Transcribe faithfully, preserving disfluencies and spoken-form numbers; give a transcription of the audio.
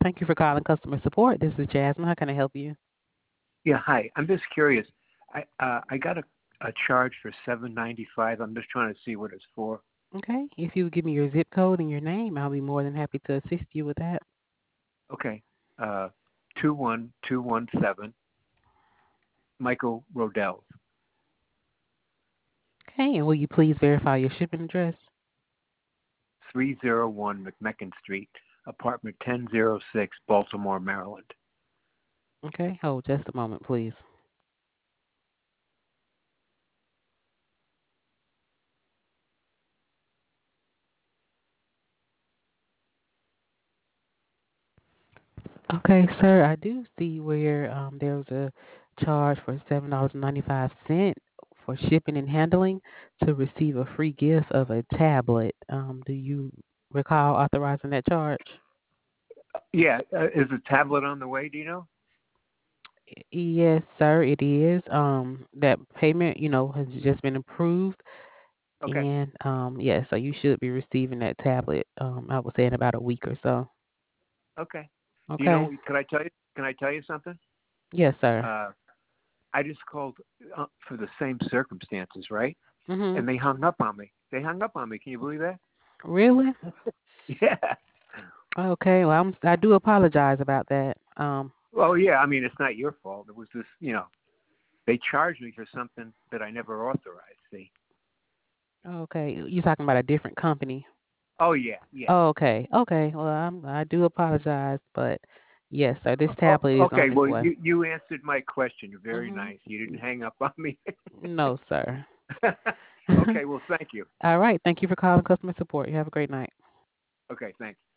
Thank you for calling customer support. This is Jasmine. How can I help you? Yeah, hi. I'm just curious. I uh, I got a, a charge for seven ninety five. I'm just trying to see what it's for. Okay. If you would give me your zip code and your name, I'll be more than happy to assist you with that. Okay. Uh, two one two one seven. Michael Rodell, Okay. And will you please verify your shipping address? three zero one McMecken Street, apartment ten oh six, Baltimore, Maryland. Okay. Hold just a moment, please. Okay, sir. I do see where um, there was a charge for seven dollars and ninety-five cents for shipping and handling to receive a free gift of a tablet. Um, do you recall authorizing that charge? Yeah, uh, is the tablet on the way? Do you know? Yes, sir, it is. Um, that payment, you know, has just been approved, Okay. and um, yeah, so you should be receiving that tablet. Um, I would say in about a week or so. Okay. Do you Okay. know? Can I tell you? Can I tell you something? Yes, sir. Uh, I just called uh, for the same circumstances, right? Mhm. And they hung up on me. They hung up on me. Can you believe that? Really? Yeah. Okay. Well, I'm, I do apologize about that. Um. Well, yeah. I mean, it's not your fault. It was just, you know, they charged me for something that I never authorized. See? Okay. You're talking about a different company. Oh yeah, yeah. Oh, okay. Okay. Well, I'm, I do apologize, but yes, sir. This Oh, tablet is on okay. its Well, way. you you answered my question. You're very Mhm. nice. You didn't hang up on me. No, sir. Okay. Well, thank you. All right. Thank you for calling customer support. You have a great night. Okay. Thanks.